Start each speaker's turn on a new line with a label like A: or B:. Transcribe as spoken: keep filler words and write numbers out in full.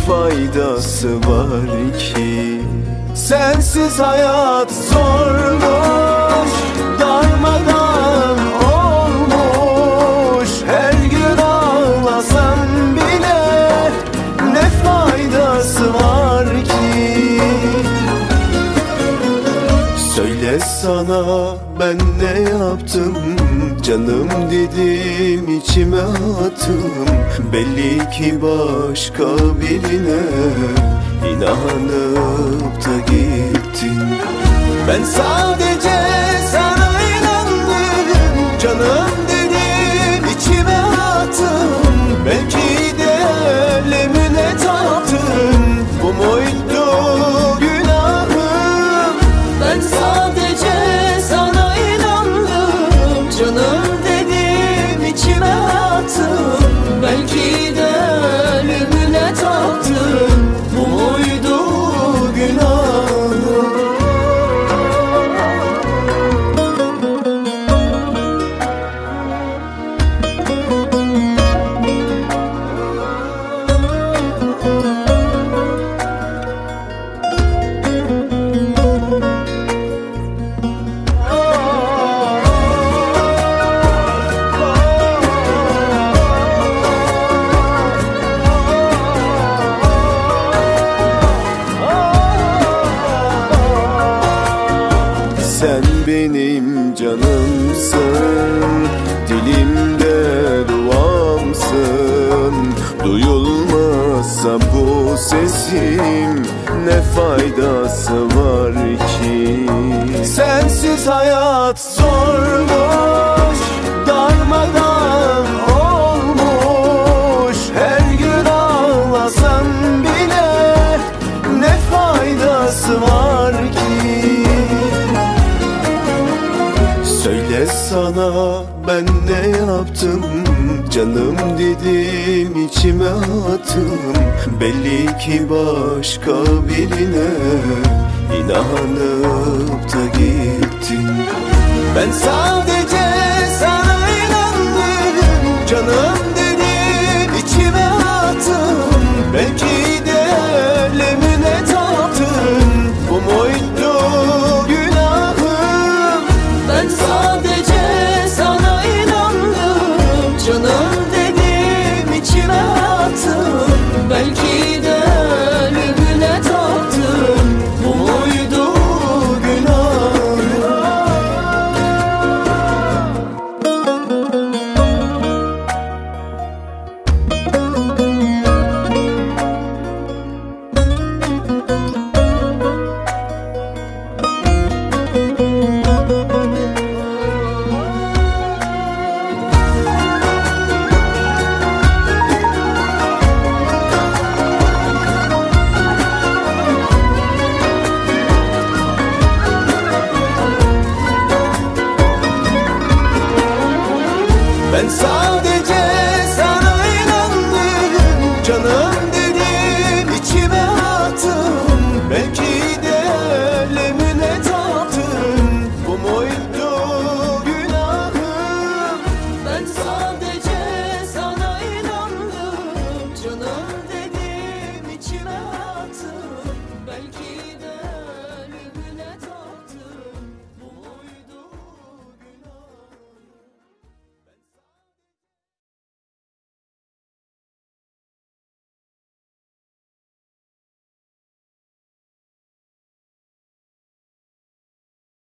A: faydası var ki? Sensiz hayat zormuş, darmadan olmuş. Her gün ağlasam bile ne faydası var ki? Söyle sana ben ne yaptım, canım dedim içime attım. Belli ki başka birine inanıp da gittin. Ben sadece sana inandım, canım dedim içime attım. Belki de ölümüne taptım, bu muydu günahım? Ben sadece sana inandım, canım dedim içime attım. Belki de ölümüne taptım, bu muydu günahım? Sen benim canımsın, dilimde duamsın. Duyulmazsa bu sesim ne faydası var ki? Sensiz hayat zormuş, darmadan olmuş. Her gün ağlasam bile ne faydası var ki? Söyle sana ben ne yaptım, canım dedim içime attım. Belli ki başka birine inanıp da gittin. Ben sadece sana inandım, canım